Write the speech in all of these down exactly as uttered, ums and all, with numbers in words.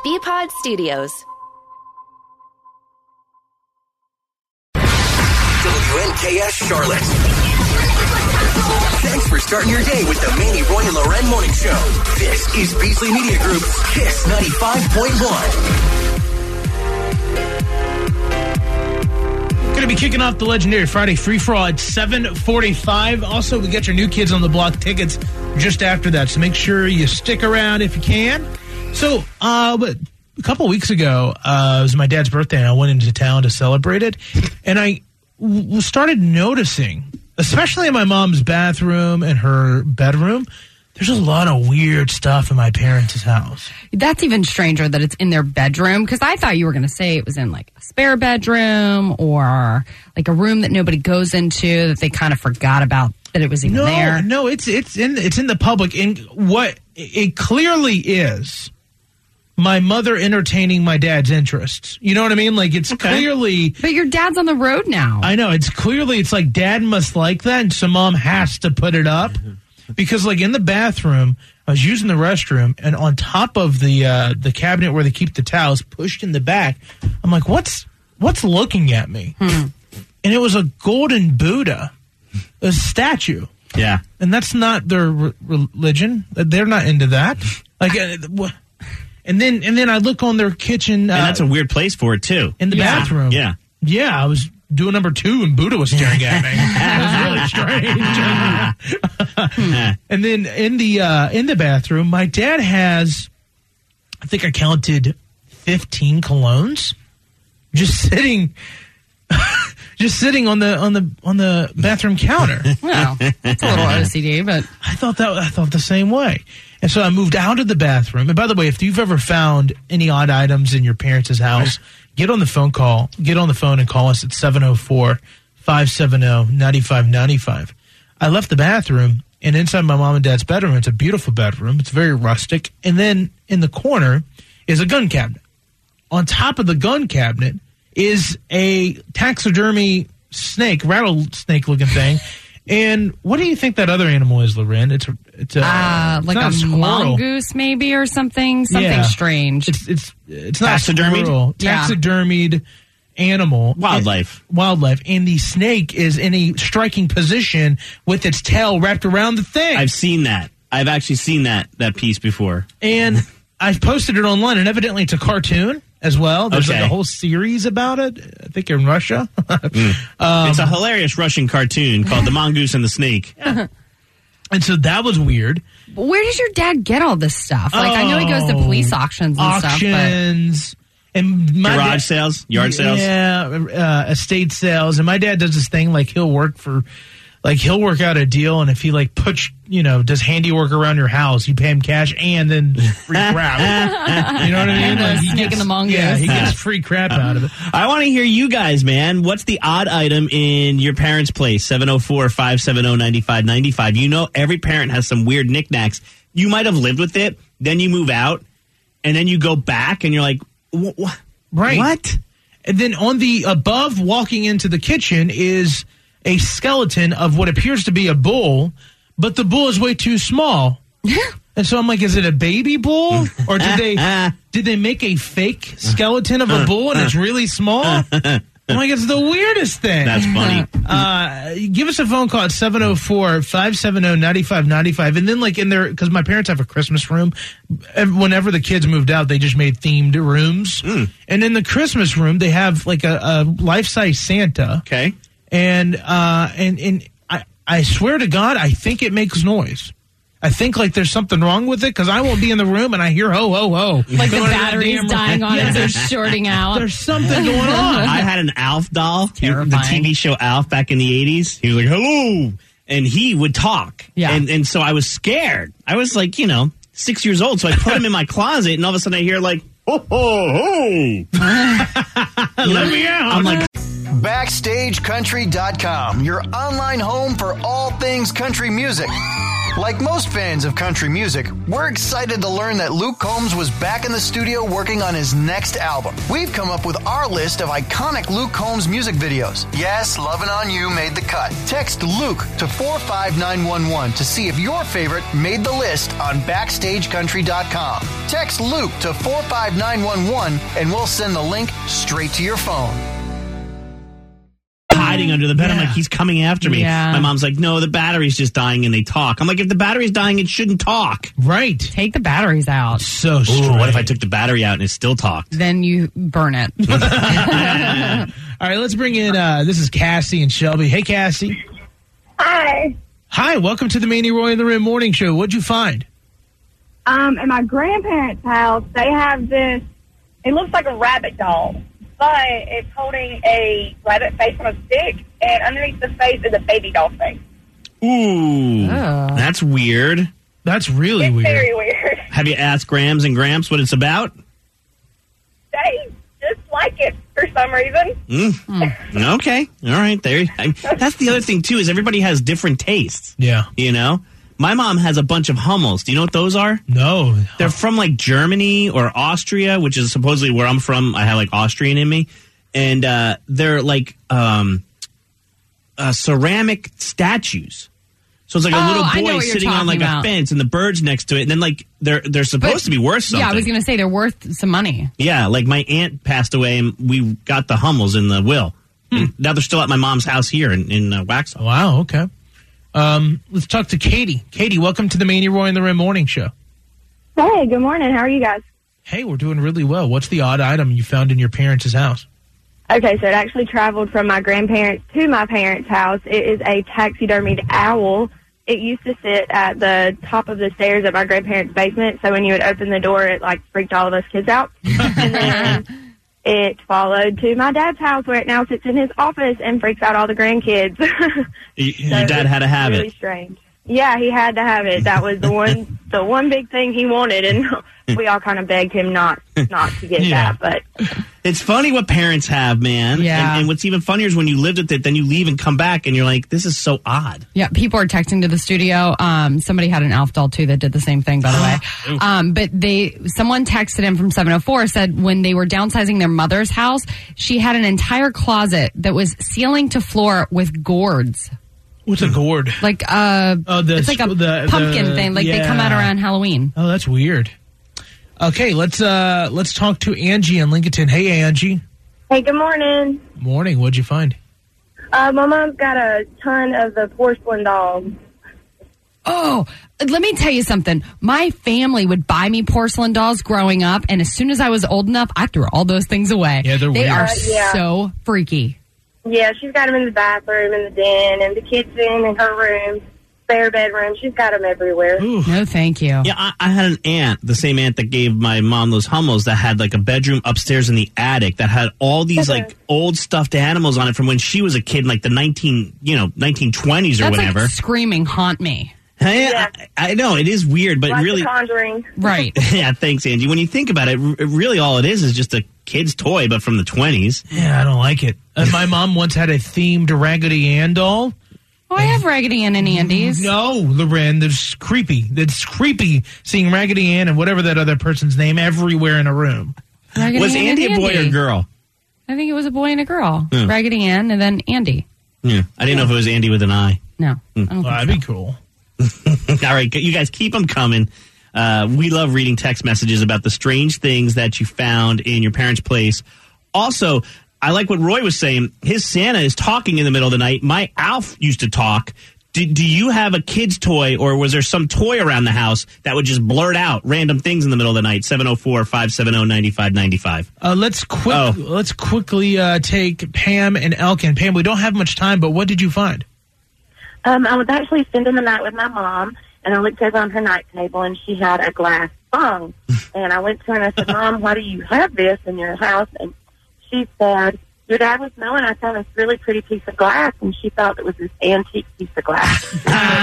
B-Pod Studios. W N K S Charlotte. Thanks for starting your day with the Manny, Roy, and Loren Morning Show. This is Beasley Media Group's Kiss ninety-five point one. Going to be kicking off the legendary Friday free-for-all at seven forty-five. Also, we get your New Kids on the Block tickets just after that, so make sure you stick around if you can. So, uh, but a couple weeks ago, uh, it was my dad's birthday, and I went into town to celebrate it, and I w- started noticing, especially in my mom's bathroom and her bedroom, there's a lot of weird stuff in my parents' house. That's even stranger that it's in their bedroom, because I thought you were going to say it was in like a spare bedroom or like a room that nobody goes into that they kind of forgot about that it was even no, there. No, it's it's in it's in the public. And what it clearly is, my mother entertaining my dad's interests. You know what I mean? Like, it's okay. Clearly... But your dad's on the road now. I know. It's clearly, it's like dad must like that, and so mom has to put it up. Because, like, in the bathroom, I was using the restroom, and on top of the uh, the cabinet where they keep the towels, pushed in the back, I'm like, what's what's looking at me? Hmm. And it was a golden Buddha, a statue. Yeah. And that's not their re- religion. They're not into that. Like, uh, and then and then I look on their kitchen. Uh, and that's a weird place for it, too. In the yeah. bathroom. Yeah. Yeah, I was doing number two, and Buddha was staring at me. It was really strange. And then in the uh, in the bathroom, my dad has, I think I counted fifteen colognes, just sitting, just sitting on the on the on the bathroom counter. Well, that's a little O C D, but I thought that I thought the same way. And so I moved out of the bathroom. And by the way, if you've ever found any odd items in your parents' house, get on the phone call. Get on the phone and call us at seven oh four, five seven oh, nine five nine five. I left the bathroom, and inside my mom and dad's bedroom, it's a beautiful bedroom. It's very rustic. And then in the corner is a gun cabinet. On top of the gun cabinet is a taxidermy snake, rattlesnake-looking thing. And what do you think that other animal is, Loren? It's a, it's a uh, it's like not a, a mongoose, maybe, or something. Something yeah. strange. It's it's it's not taxidermied. Squirrel, taxidermied yeah. animal, wildlife, and, wildlife, and the snake is in a striking position with its tail wrapped around the thing. I've seen that. I've actually seen that that piece before, and I've posted it online. And evidently, it's a cartoon as well. There's okay. like a whole series about it. I think in Russia. mm. um, it's a hilarious Russian cartoon called The Mongoose and the Snake. Yeah. And so that was weird. Where does your dad get all this stuff? Like, oh, I know he goes to police auctions and auctions, stuff. Auctions. And my garage dad, sales, yard sales. Yeah, uh, estate sales. And my dad does this thing, like he'll work for... Like, he'll work out a deal, and if he, like, puts, you know, does handiwork around your house, you pay him cash and then free crap. You know what I mean? And like, the he snake gets, and the mongoose. Yeah, he gets free crap out of it. I want to hear you guys, man. What's the odd item in your parents' place? seven oh four, five seven oh, nine five nine five. You know every parent has some weird knickknacks. You might have lived with it, then you move out, and then you go back, and you're like, wh- wh- right. what? And then on the above walking into the kitchen is... a skeleton of what appears to be a bull, but the bull is way too small. And so I'm like, is it a baby bull? Or did they did they make a fake skeleton of a bull and it's really small? I'm like, it's the weirdest thing. That's funny. Uh, give us a phone call at seven oh four, five seven oh, nine five nine five. And then, like, in there, because my parents have a Christmas room, whenever the kids moved out, they just made themed rooms. Mm. And in the Christmas room, they have, like, a, a life-size Santa. Okay. And uh, and and I, I swear to God, I think it makes noise. I think like there's something wrong with it because I won't be in the room and I hear ho ho ho. Like the battery's dying on it, they're shorting out. There's something going on. I had an Alf doll, terrifying. The T V show Alf back in the eighties. He was like, hello. And he would talk. Yeah. And, and so I was scared. I was like, you know, six years old. So I put him in my closet and all of a sudden I hear like, ho ho ho. Let me out. I'm like, Backstage Country dot com, your online home for all things country music. Like most fans of country music, we're excited to learn that Luke Combs was back in the studio working on his next album. We've come up with our list of iconic Luke Combs music videos. Yes, Lovin' On You made the cut. Text Luke to four five nine one one to see if your favorite made the list on backstage country dot com. Text Luke to four five nine one one and we'll send the link straight to your phone. Hiding under the bed. Yeah. I'm like, he's coming after me. Yeah. My mom's like, no, the battery's just dying and they talk. I'm like, if the battery's dying, it shouldn't talk. Right. Take the batteries out. So Ooh, strange. what if I took the battery out and it still talked? Then you burn it. All right, let's bring in, uh, this is Cassie and Shelby. Hey, Cassie. Hi. Hi, welcome to the Manny Roy in the Rim Morning Show. What'd you find? Um, at my grandparents' house, they have this, it looks like a rabbit doll, but it's holding a rabbit face on a stick, and underneath the face is a baby doll face. Ooh, Oh. that's weird. That's really It's weird. very weird. Have you asked Grams and Gramps what it's about? They just like it for some reason. Mm. Okay, all right. There. I, that's the other thing too, is everybody has different tastes. Yeah. You know, my mom has a bunch of Hummels. Do you know what those are? No. They're from like Germany or Austria, which is supposedly where I'm from. I have like Austrian in me, and uh, they're like um, uh, ceramic statues. So it's like a Oh, I little know boy what you're sitting on like talking a about. fence, and the birds next to it, and then like they're they're supposed But- to be worth something. Yeah, I was going to say they're worth some money. Yeah, like my aunt passed away, and we got the Hummels in the will. And now they're still at my mom's house here in, in uh, Waxhaw. Wow, okay. Um, let's talk to Katie. Katie, welcome to the Manny Roy in the Rim Morning Show. Hey, good morning. How are you guys? Hey, we're doing really well. What's the odd item you found in your parents' house? Okay, so it actually traveled from my grandparents to my parents' house. It is a taxidermied owl. It used to sit at the top of the stairs at my grandparents' basement, so when you would open the door, it, like, freaked all of us kids out. And then it followed to my dad's house, where it now sits in his office and freaks out all the grandkids. Y- So Your dad had to have really it. Strange. Yeah, he had to have it. That was the one, the one big thing he wanted, and we all kind of begged him not, not to get Yeah. that. But It's funny what parents have, man. Yeah. And, and what's even funnier is when you lived with it, then you leave and come back, and you're like, this is so odd. Yeah, people are texting to the studio. Um, somebody had an Alf doll too that did the same thing, by the way. Um, but they, someone texted him from seven oh four, said when they were downsizing their mother's house, she had an entire closet that was ceiling to floor with gourds. What's a gourd? Like uh, Oh, the it's like a sp- the- pumpkin the- thing. Like they come out yeah. around Halloween. Oh, that's weird. Okay, let's uh let's talk to Angie in Lincoln. Hey, Angie. hey, good morning. Morning. What'd you find? Uh, my mom's got a ton of the porcelain dolls. Oh, let me tell you something. My family would buy me porcelain dolls growing up, and as soon as I was old enough, I threw all those things away. Yeah, they're they weird. are Uh, yeah. so freaky. Yeah, she's got them in the bathroom, in the den, in the kitchen, in her room, spare bedroom. She's got them everywhere. Ooh. No, thank you. Yeah, I, I had an aunt, the same aunt that gave my mom those Hummels, that had like a bedroom upstairs in the attic that had all these like old stuffed animals on it from when she was a kid, in, like the nineteen, you know, nineteen twenties or That's whatever. like screaming haunt me. Hey, Yeah. I, I know it is weird, but Like really, The Conjuring. Right. yeah. Thanks, Angie. When you think about it, r- really all it is is just a kid's toy, but from the twenties. Yeah, I don't like it. Uh, my mom once had a themed Raggedy Ann doll. Oh, I have Raggedy Ann and Andy's. No, Loren, that's creepy. That's creepy seeing Raggedy Ann and whatever that other person's name everywhere in a room. Raggedy Was Ann Andy and a boy or Andy. girl? I think it was a boy and a girl. Hmm. Raggedy Ann and then Andy. Yeah, I didn't know if it was Andy with an I. No, I don't Well, think that'd so. be cool. All right, you guys keep them coming. Uh, we love reading text messages about the strange things that you found in your parents' place. Also, I like what Roy was saying. His Santa is talking in the middle of the night. My Alf used to talk. Do, do you have a kid's toy, or was there some toy around the house that would just blurt out random things in the middle of the night? seven oh four, five seven oh, nine five nine five. Uh, let's quick. Oh. Let's quickly uh, take Pam and Elkin. Pam, we don't have much time, but what did you find? Um, I was actually spending the night with my mom, and I looked over on her night table, and she had a glass bong. And I went to her and I said, Mom, why do you have this in your house? And she said, your dad was knowing I found this really pretty piece of glass, and she thought it was this antique piece of glass.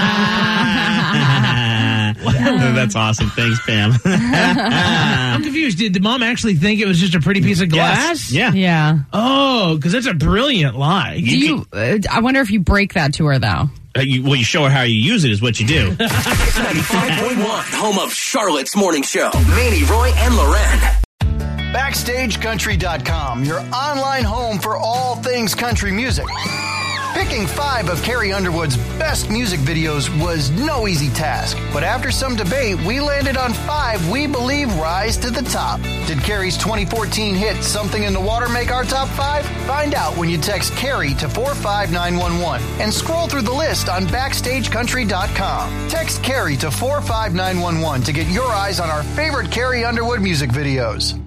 That's awesome. Thanks, Pam. I'm confused. Did the mom actually think it was just a pretty piece of glass? Yes. Yeah. Yeah. Oh, because that's a brilliant lie. Do you? Uh, I wonder if you break that to her though. Uh, you, well, you show her how you use it is what you do. ninety-five point one, home of Charlotte's Morning Show. Manny, Roy, and Loren. Backstage Country dot com, your online home for all things country music. Picking five of Carrie Underwood's best music videos was no easy task, but after some debate, we landed on five we believe rise to the top. Did Carrie's twenty fourteen hit Something in the Water make our top five? Find out when you text Carrie to four five nine one one and scroll through the list on Backstage Country dot com. Text Carrie to four five nine one one to get your eyes on our favorite Carrie Underwood music videos.